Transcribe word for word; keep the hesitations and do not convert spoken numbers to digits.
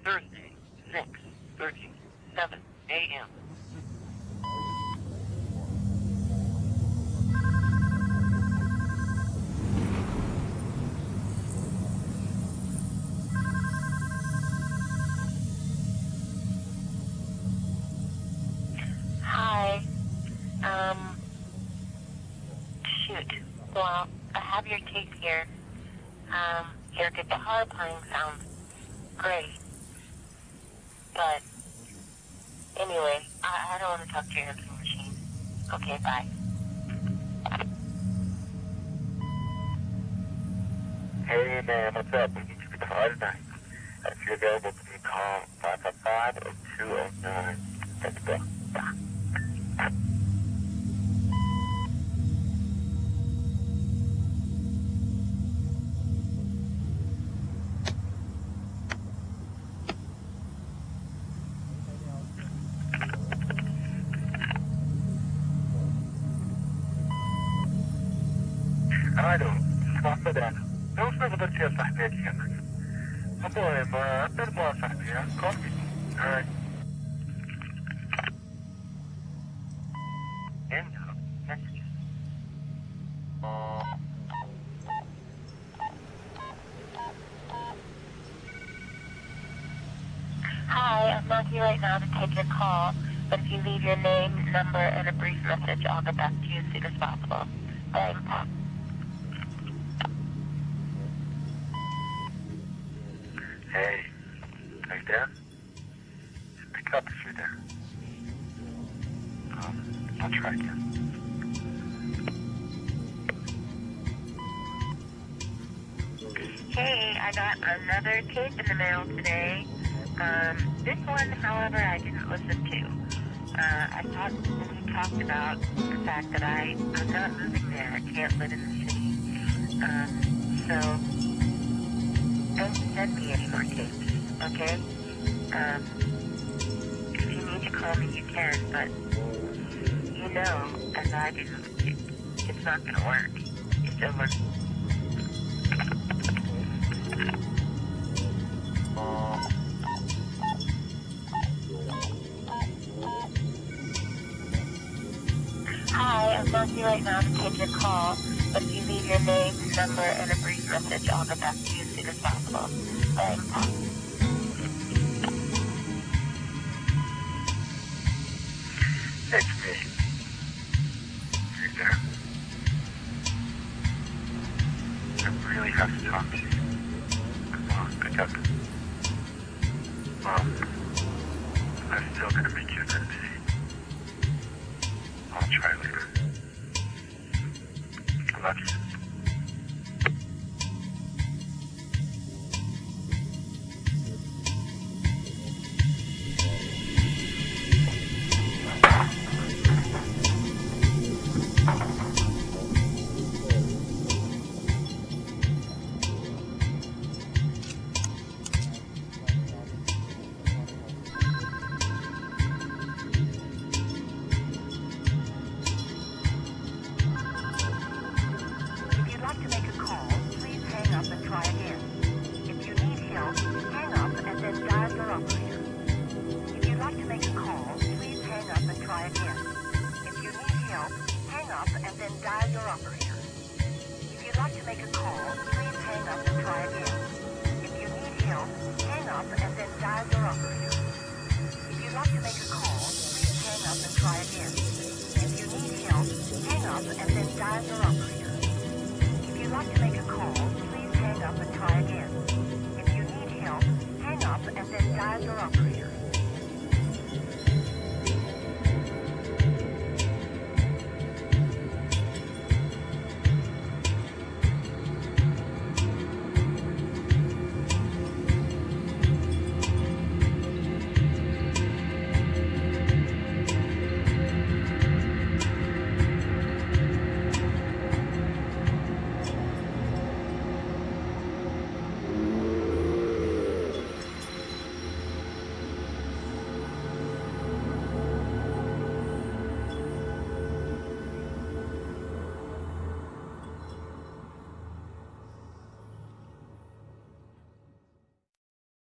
Thursday, six thirty-seven a m Hi. Um, shoot. Well, I have your tape here. Um, your guitar playing sounds great. But, anyway, I, I don't want to talk to your answering machine. Okay, bye. Hey man, what's up? We need your guitar tonight. If you're available, please call five five five, oh two oh nine. Thanks, bro. Алло, господа, нужно подойти сообщение. По-моему, это было сообщение. Кофе. Alright. End of messages. Hi, I'm not here right now to take your call, but if you leave your name, number, and a brief message, I'll get back to you as soon as possible. Thanks. Hey, are you there? Pick up if you're there. Um, I'll try again. Hey, I got another tape in the mail today. Um, this one, however, I didn't listen to. Uh, I thought when we talked about the fact that I, I'm not moving there. I can't live in the city. Um, so, don't send me any more tapes, okay? Um, if you need to call me, you can, but you know, as I do, it, it's not going to work. It's over. Hi, I'm not here right now to take your call, but if you leave your name, number, and a brief message, I'll get back to you as soon as possible. Thanks. It's me. Are you there? I really have to talk to you. Come on, pick up. Mom, I'm still gonna make you a good day. I'll try later. I love you. Dial your operator.